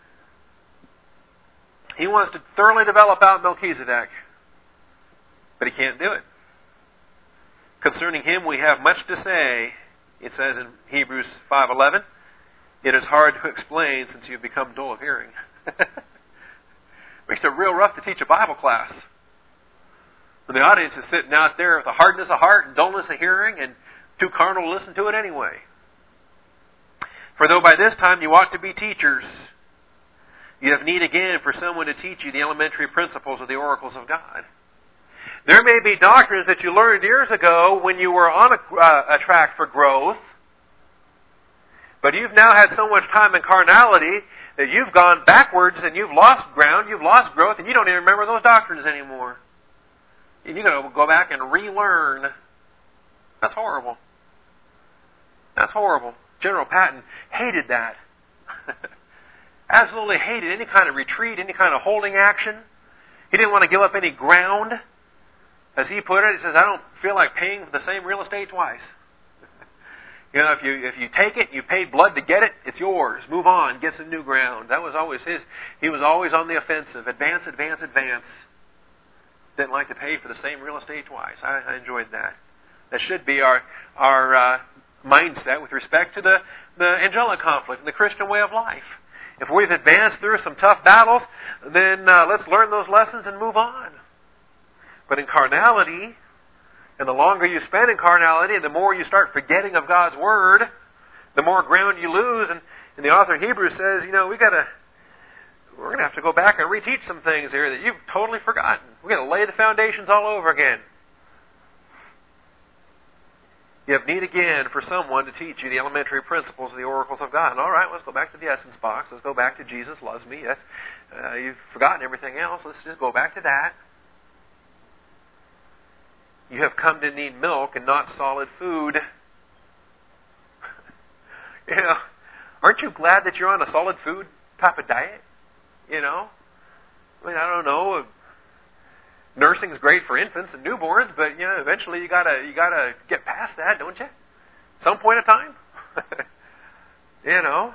He wants to thoroughly develop out Melchizedek. But he can't do it. Concerning him we have much to say. It says in Hebrews five eleven, it is hard to explain since you've become dull of hearing. Makes it real rough to teach a Bible class. When the audience is sitting out there with a hardness of heart and dullness of hearing and too carnal to listen to it anyway. For though by this time you ought to be teachers, You have need again for someone to teach you the elementary principles of the oracles of God. There may be doctrines that you learned years ago when you were on a, uh, a track for growth, but you've now had so much time in carnality that you've gone backwards and you've lost ground, you've lost growth, and you don't even remember those doctrines anymore. And you've got to go back and relearn. That's horrible. That's horrible. General Patton hated that. Absolutely hated any kind of retreat, any kind of holding action. He didn't want to give up any ground. As he put it, he says, I don't feel like paying for the same real estate twice. You know, if you if you take it, you paid blood to get it, it's yours. Move on, get some new ground. That was always his. He was always on the offensive. Advance, advance, advance. Didn't like to pay for the same real estate twice. I, I enjoyed that. That should be our our uh, mindset with respect to the, the angelic conflict and the Christian way of life. If we've advanced through some tough battles, then uh, let's learn those lessons and move on. But in carnality, and the longer you spend in carnality, and the more you start forgetting of God's Word, the more ground you lose. And, and the author of Hebrews says, you know, we got to, we're going to have to go back and reteach some things here that you've totally forgotten. We've got to lay the foundations all over again. You have need again for someone to teach you the elementary principles of the oracles of God. And all right, let's go back to the essence box. Let's go back to Jesus loves me. Yes, uh, you've forgotten everything else. Let's just go back to that. You have come to need milk and not solid food. You know, aren't you glad that you're on a solid food type of diet? You know, I mean, I don't know. Nursing's great for infants and newborns, but you know, eventually you gotta you gotta get past that, don't you? Some point of time. You know,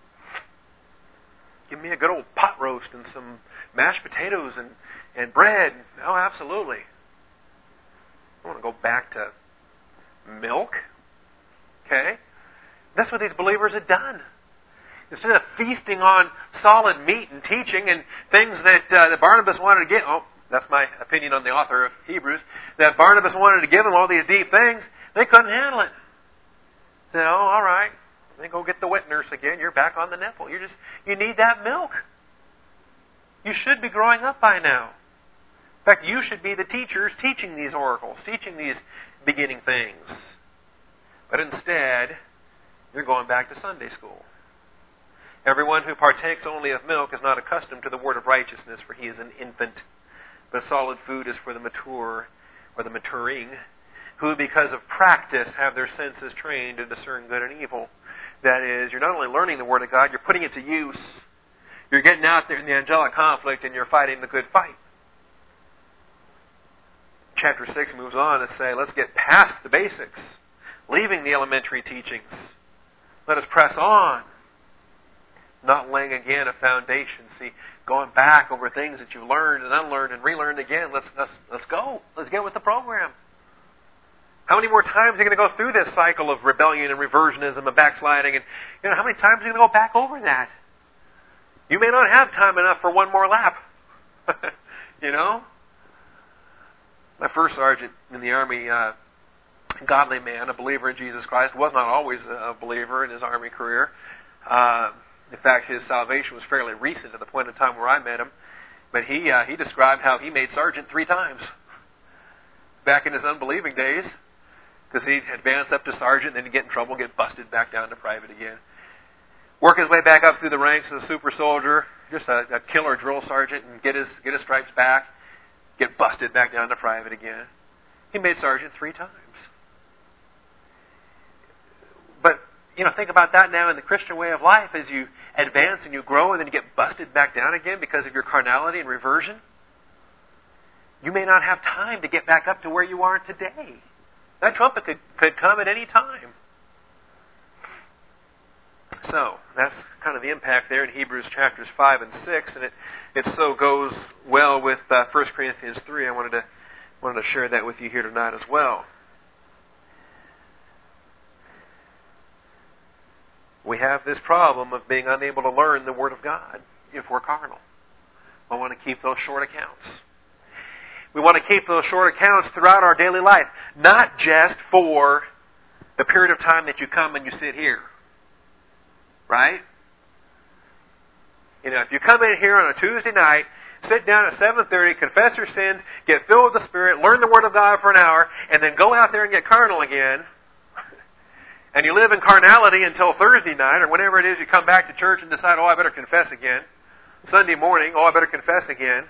give me a good old pot roast and some mashed potatoes and and bread. Oh, absolutely. I want to go back to milk. Okay? That's what these believers had done. Instead of feasting on solid meat and teaching and things that, uh, that Barnabas wanted to get, oh, that's my opinion on the author of Hebrews, that Barnabas wanted to give them all these deep things, they couldn't handle it. They said, oh, all right, then go get the wet nurse again. You're back on the nipple. You just you need that milk. You should be growing up by now. In fact, you should be the teachers teaching these oracles, teaching these beginning things. But instead, you're going back to Sunday school. Everyone who partakes only of milk is not accustomed to the word of righteousness, for he is an infant. But solid food is for the mature, or the maturing, who because of practice have their senses trained to discern good and evil. That is, you're not only learning the Word of God, you're putting it to use. You're getting out there in the angelic conflict and you're fighting the good fight. Chapter six moves on to say, let's get past the basics, leaving the elementary teachings. Let us press on, not laying again a foundation. See, going back over things that you've learned and unlearned and relearned again. Let's let's let's go. Let's get with the program. How many more times are you going to go through this cycle of rebellion and reversionism and backsliding? And you know, how many times are you going to go back over that? You may not have time enough for one more lap. You know? My first sergeant in the Army, uh, godly man, a believer in Jesus Christ, was not always a believer in his Army career. Uh, in fact, his salvation was fairly recent at the point in time where I met him. But he uh, he described how he made sergeant three times back in his unbelieving days, because he'd advance up to sergeant, then he'd get in trouble, get busted back down to private again. Work his way back up through the ranks as a super soldier, just a, a killer drill sergeant, and get his get his stripes back, get busted back down to private again. He made sergeant three times. But, you know, think about that now in the Christian way of life as you advance and you grow and then you get busted back down again because of your carnality and reversion. You may not have time to get back up to where you are today. That trumpet could, could come at any time. So, that's kind of the impact there in Hebrews chapters five and six, and it, it so goes well with uh, First Corinthians three. I wanted to wanted to share that with you here tonight as well. We have this problem of being unable to learn the Word of God if we're carnal. We want to keep those short accounts. We want to keep those short accounts throughout our daily life, not just for the period of time that you come and you sit here. Right? You know, if you come in here on a Tuesday night, sit down at seven thirty, confess your sins, get filled with the Spirit, learn the Word of God for an hour, and then go out there and get carnal again, and you live in carnality until Thursday night, or whenever it is you come back to church and decide, oh, I better confess again. Sunday morning, oh, I better confess again.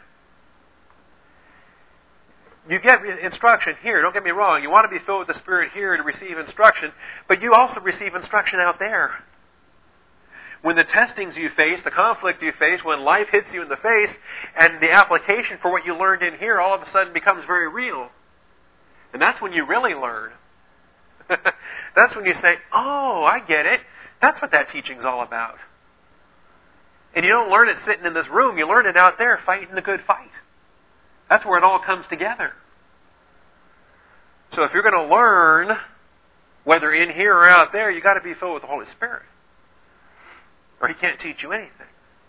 You get instruction here. Don't get me wrong. You want to be filled with the Spirit here to receive instruction, but you also receive instruction out there. When the testings you face, the conflict you face, when life hits you in the face, and the application for what you learned in here all of a sudden becomes very real. And that's when you really learn. That's when you say, oh, I get it. That's what that teaching's all about. And you don't learn it sitting in this room. You learn it out there fighting the good fight. That's where it all comes together. So if you're going to learn, whether in here or out there, you've got to be filled with the Holy Spirit. Or He can't teach you anything.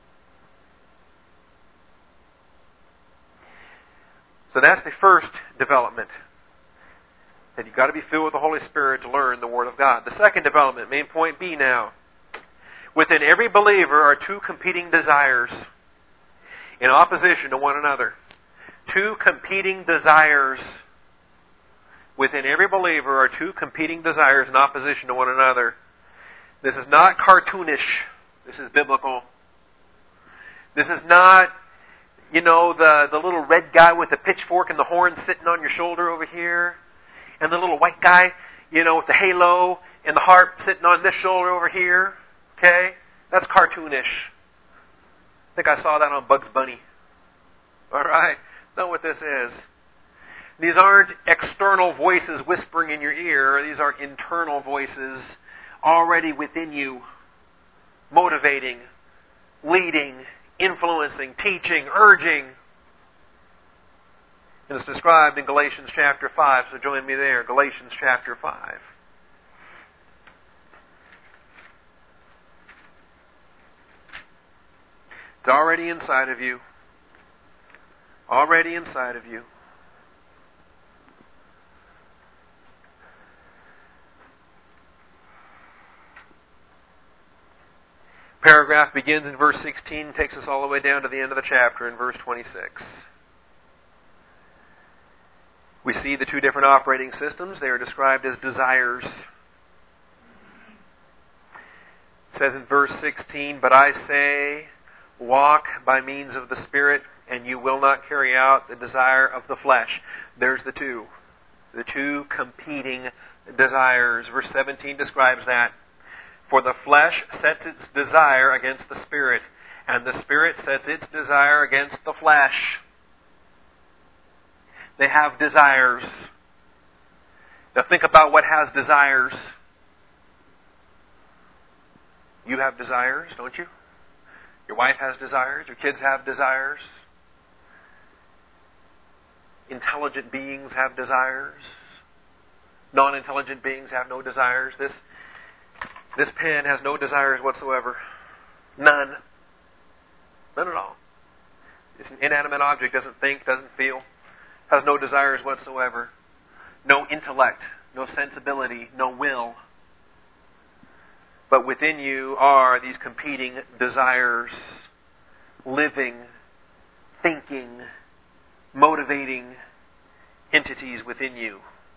So that's the first development. That you've got to be filled with the Holy Spirit to learn the Word of God. The second development, main point B now. Within every believer are two competing desires in opposition to one another. Two competing desires. Within every believer are two competing desires in opposition to one another. This is not cartoonish. This is biblical. This is not, you know, the, the little red guy with the pitchfork and the horn sitting on your shoulder over here. And the little white guy, you know, with the halo and the harp sitting on this shoulder over here. Okay? That's cartoonish. I think I saw that on Bugs Bunny. Alright? Know what this is. These aren't external voices whispering in your ear. These are internal voices already within you, motivating, leading, influencing, teaching, urging. And it's described in Galatians chapter five, so join me there. Galatians chapter five. It's already inside of you. Already inside of you. Paragraph begins in verse sixteen, takes us all the way down to the end of the chapter in verse twenty-six. We see the two different operating systems. They are described as desires. It says in verse sixteen, "But I say, walk by means of the Spirit, and you will not carry out the desire of the flesh." There's the two. The two competing desires. Verse seventeen describes that. "For the flesh sets its desire against the Spirit, and the Spirit sets its desire against the flesh." They have desires. Now think about what has desires. You have desires, don't you? Your wife has desires. Your kids have desires. Intelligent beings have desires. Non-intelligent beings have no desires. This, this pen has no desires whatsoever. None. None at all. It's an inanimate object. Doesn't think, doesn't feel. Has no desires whatsoever. No intellect. No sensibility. No will. But within you are these competing desires, living, thinking, motivating entities within you.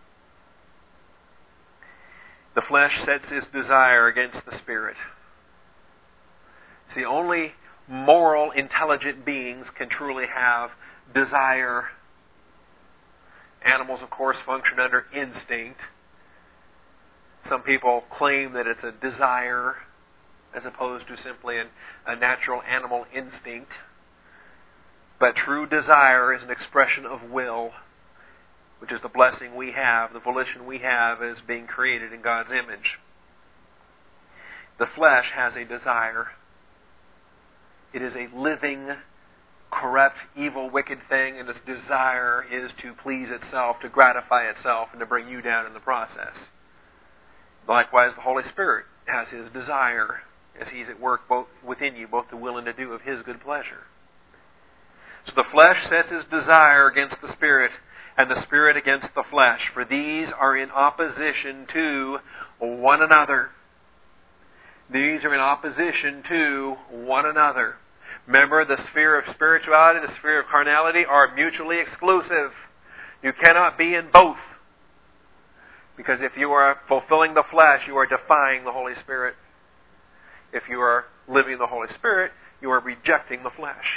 The flesh sets its desire against the Spirit. See, only moral, intelligent beings can truly have desire. Animals, of course, function under instinct. Some people claim that it's a desire as opposed to simply an, a natural animal instinct. But true desire is an expression of will, which is the blessing we have, the volition we have as being created in God's image. The flesh has a desire. It is a living, corrupt, evil, wicked thing, and its desire is to please itself, to gratify itself, and to bring you down in the process. Likewise, the Holy Spirit has His desire as He's at work both within you, both the will and to do of His good pleasure. So the flesh sets its desire against the Spirit, and the Spirit against the flesh, for these are in opposition to one another. These are in opposition to one another. Remember, the sphere of spirituality and the sphere of carnality are mutually exclusive. You cannot be in both. Because if you are fulfilling the flesh, you are defying the Holy Spirit. If you are living the Holy Spirit, you are rejecting the flesh.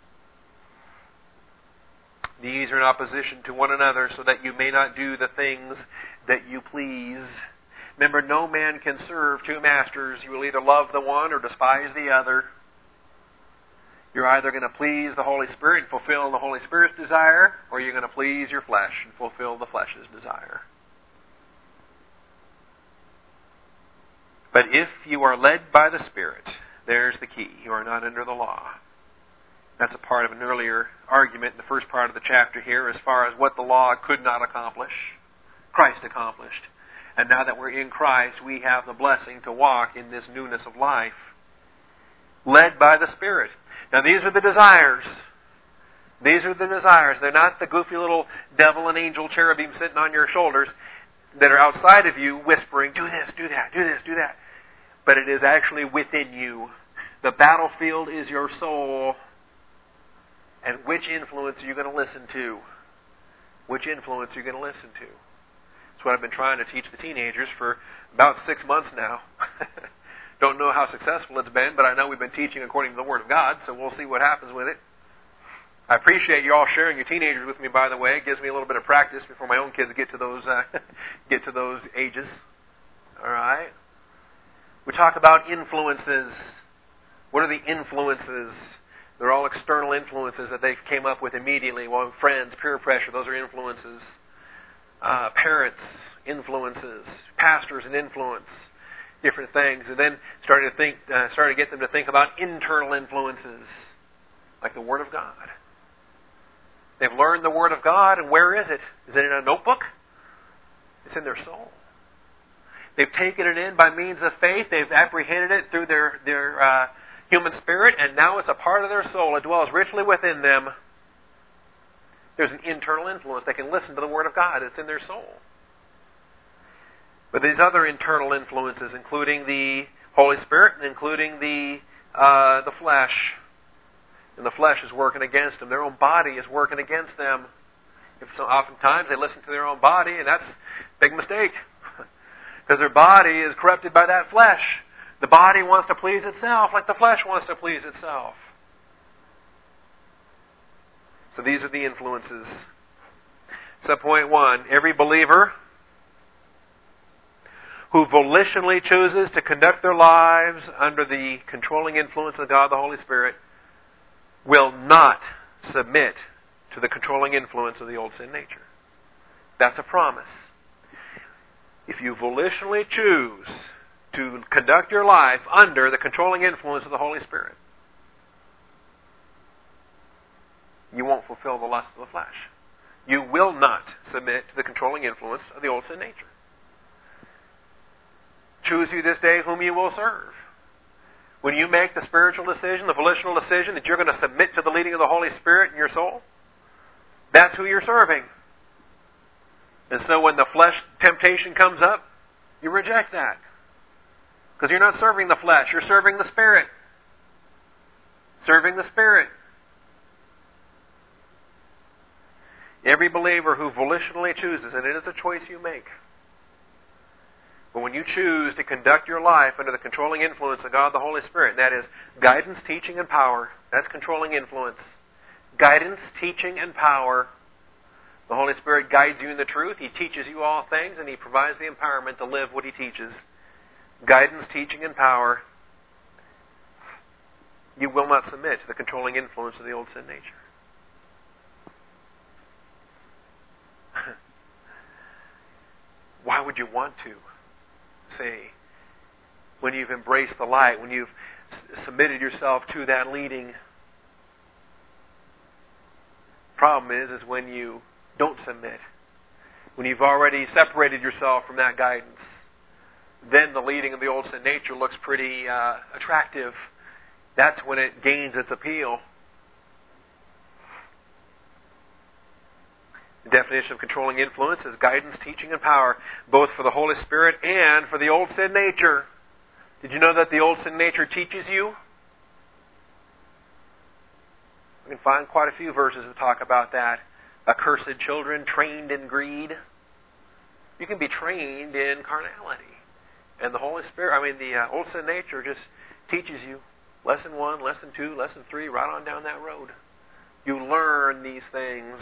These are in opposition to one another, so that you may not do the things that you please. Remember, no man can serve two masters. You will either love the one or despise the other. You're either going to please the Holy Spirit and fulfill the Holy Spirit's desire, or you're going to please your flesh and fulfill the flesh's desire. But if you are led by the Spirit, there's the key. You are not under the law. That's a part of an earlier argument in the first part of the chapter here as far as what the law could not accomplish. Christ accomplished. And now that we're in Christ, we have the blessing to walk in this newness of life. Led by the Spirit. Now these are the desires. These are the desires. They're not the goofy little devil and angel cherubim sitting on your shoulders that are outside of you whispering, do this, do that, do this, do that. But it is actually within you. The battlefield is your soul. And which influence are you going to listen to? Which influence are you going to listen to? That's what I've been trying to teach the teenagers for about six months now. Don't know how successful it's been, but I know we've been teaching according to the Word of God, so we'll see what happens with it. I appreciate you all sharing your teenagers with me, by the way. It gives me a little bit of practice before my own kids get to those uh, get to those ages. All right? We talk about influences. What are the influences? They're all external influences that they came up with immediately. Well, friends, peer pressure, those are influences. Uh, parents, influences. Pastors, an influence. Different things. And then starting to think, uh, starting to get them to think about internal influences, like the Word of God. They've learned the Word of God, and where is it? Is it in a notebook? It's in their soul. They've taken it in by means of faith. They've apprehended it through their their uh, human spirit, and now it's a part of their soul. It dwells richly within them. There's an internal influence. They can listen to the Word of God. It's in their soul. But these other internal influences, including the Holy Spirit, and including the uh, the flesh, and the flesh is working against them. Their own body is working against them. If so, oftentimes they listen to their own body, and that's a big mistake. Because their body is corrupted by that flesh. The body wants to please itself like the flesh wants to please itself. So these are the influences. So point one, every believer who volitionally chooses to conduct their lives under the controlling influence of God the Holy Spirit will not submit to the controlling influence of the old sin nature. That's a promise. If you volitionally choose to conduct your life under the controlling influence of the Holy Spirit, you won't fulfill the lust of the flesh. You will not submit to the controlling influence of the old sin nature. Choose you this day whom you will serve. When you make the spiritual decision, the volitional decision that you're going to submit to the leading of the Holy Spirit in your soul, that's who you're serving. And so when the flesh temptation comes up, you reject that. Because you're not serving the flesh, you're serving the Spirit. Serving the Spirit. Every believer who volitionally chooses, and it is a choice you make, but when you choose to conduct your life under the controlling influence of God the Holy Spirit, that is guidance, teaching, and power. That's controlling influence. Guidance, teaching, and power. The Holy Spirit guides you in the truth. He teaches you all things, and He provides the empowerment to live what He teaches. Guidance, teaching, and power. You will not submit to the controlling influence of the old sin nature. Why would you want to? Say, when you've embraced the light, when you've submitted yourself to that leading. Problem is, is when you don't submit, when you've already separated yourself from that guidance, then the leading of the old sin nature looks pretty uh, attractive. That's when it gains its appeal. The definition of controlling influence is guidance, teaching, and power, both for the Holy Spirit and for the old sin nature. Did you know that the old sin nature teaches you? We can find quite a few verses that talk about that. Accursed children trained in greed. You can be trained in carnality. And the Holy Spirit, I mean, the uh, old sin nature just teaches you lesson one, lesson two, lesson three, right on down that road. You learn these things.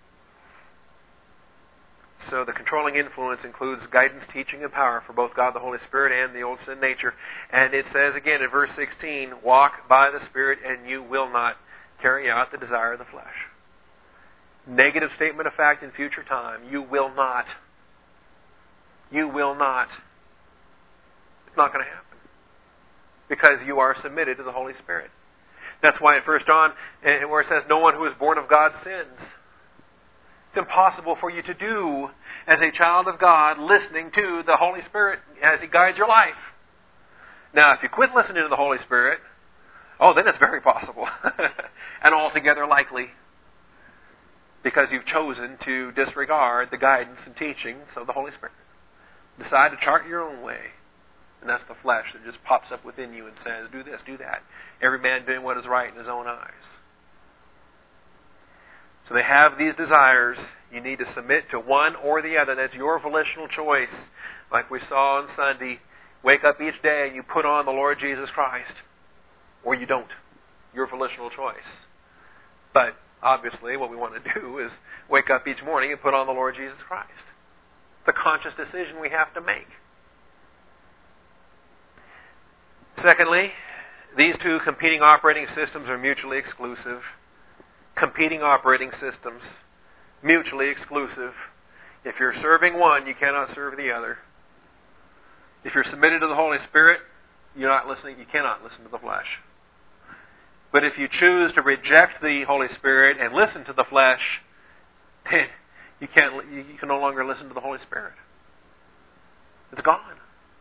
So the controlling influence includes guidance, teaching, and power for both God the Holy Spirit and the old sin nature. And it says again in verse sixteen, walk by the Spirit and you will not carry out the desire of the flesh. Negative statement of fact in future time. You will not. You will not. It's not going to happen. Because you are submitted to the Holy Spirit. That's why in First John, where it says, no one who is born of God sins. It's impossible for you to do as a child of God listening to the Holy Spirit as He guides your life. Now, if you quit listening to the Holy Spirit, oh, then it's very possible. And altogether likely. Because you've chosen to disregard the guidance and teachings of the Holy Spirit. Decide to chart your own way. And that's the flesh that just pops up within you and says, do this, do that. Every man doing what is right in his own eyes. So they have these desires. You need to submit to one or the other. That's your volitional choice. Like we saw on Sunday, wake up each day and you put on the Lord Jesus Christ. Or you don't. Your volitional choice. But obviously what we want to do is wake up each morning and put on the Lord Jesus Christ. It's a conscious decision we have to make. Secondly, these two competing operating systems are mutually exclusive. Competing operating systems, mutually exclusive. If you're serving one, you cannot serve the other. If you're submitted to the Holy Spirit, you're not listening. You cannot listen to the flesh. But if you choose to reject the Holy Spirit and listen to the flesh, then you can't. You can no longer listen to the Holy Spirit. It's gone.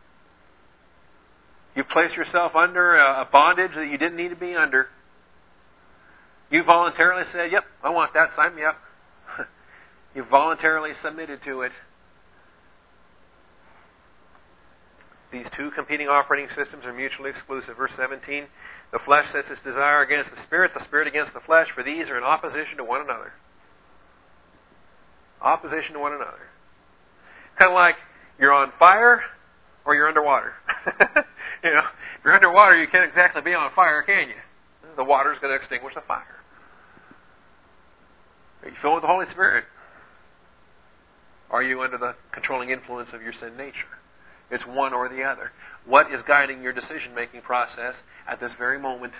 You place yourself under a bondage that you didn't need to be under. You voluntarily said, yep, I want that, sign me up. You voluntarily submitted to it. These two competing operating systems are mutually exclusive. Verse seventeen, the flesh sets its desire against the Spirit, the Spirit against the flesh, for these are in opposition to one another. Opposition to one another. Kind of like you're on fire or you're underwater. You know, if you're underwater, you can't exactly be on fire, can you? The water is going to extinguish the fire. Are you filled with the Holy Spirit? Are you under the controlling influence of your sin nature? It's one or the other. What is guiding your decision-making process at this very moment?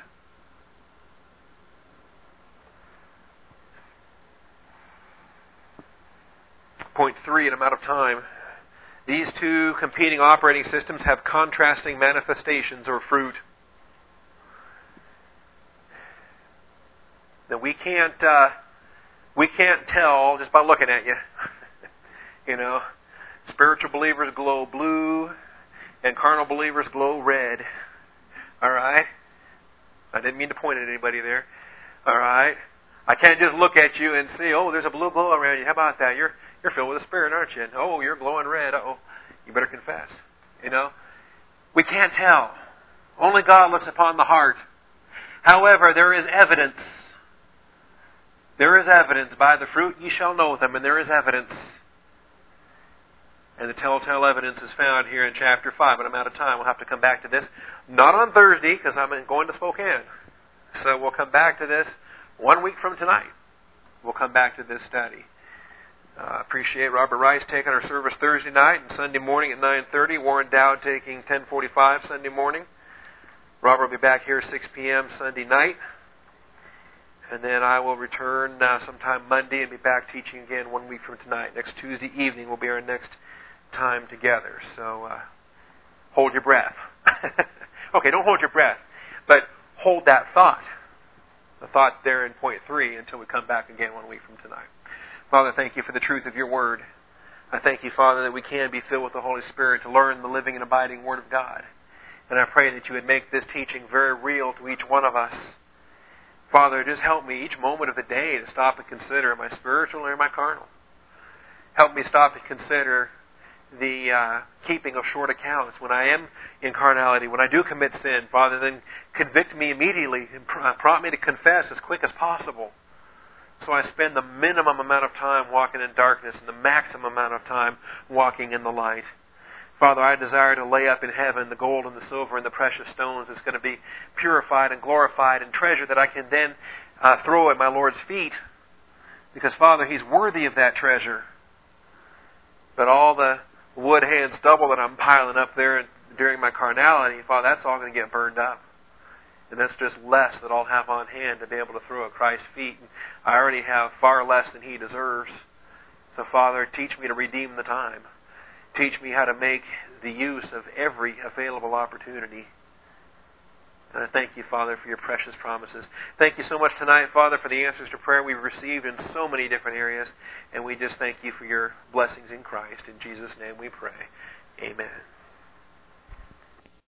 Point three, and I'm out of time. These two competing operating systems have contrasting manifestations or fruit. Now we can't uh, we can't tell just by looking at you. You know, spiritual believers glow blue, and carnal believers glow red. All right. I didn't mean to point at anybody there. All right. I can't just look at you and see, oh, there's a blue glow around you. How about that? You're you're filled with the Spirit, aren't you? And, oh, you're glowing red. Oh, you better confess. You know, we can't tell. Only God looks upon the heart. However, there is evidence. There is evidence. By the fruit ye shall know them, and there is evidence. And the telltale evidence is found here in chapter five. But I'm out of time. We'll have to come back to this. Not on Thursday, because I'm going to Spokane. So we'll come back to this one week from tonight. We'll come back to this study. Uh, appreciate Robert Rice taking our service Thursday night and Sunday morning at nine thirty. Warren Dowd taking ten forty-five Sunday morning. Robert will be back here six p.m. Sunday night. And then I will return uh, sometime Monday and be back teaching again one week from tonight. Next Tuesday evening will be our next time together. So uh, hold your breath. Okay, don't hold your breath, but hold that thought. The thought there in point three until we come back again one week from tonight. Father, thank you for the truth of your word. I thank you, Father, that we can be filled with the Holy Spirit to learn the living and abiding Word of God. And I pray that you would make this teaching very real to each one of us. Father, just help me each moment of the day to stop and consider, am I spiritual or am I carnal? Help me stop and consider, the uh, keeping of short accounts. When I am in carnality, when I do commit sin, Father, then convict me immediately and prompt me to confess as quick as possible. So I spend the minimum amount of time walking in darkness and the maximum amount of time walking in the light. Father, I desire to lay up in heaven the gold and the silver and the precious stones that's going to be purified and glorified and treasure that I can then uh, throw at my Lord's feet. Because, Father, He's worthy of that treasure. But all the wood, hay, and stubble that I'm piling up there during my carnality, Father, that's all going to get burned up. And that's just less that I'll have on hand to be able to throw at Christ's feet. And I already have far less than He deserves. So, Father, teach me to redeem the time. Teach me how to make the use of every available opportunity. And I thank you, Father, for your precious promises. Thank you so much tonight, Father, for the answers to prayer we've received in so many different areas. And we just thank you for your blessings in Christ. In Jesus' name we pray. Amen.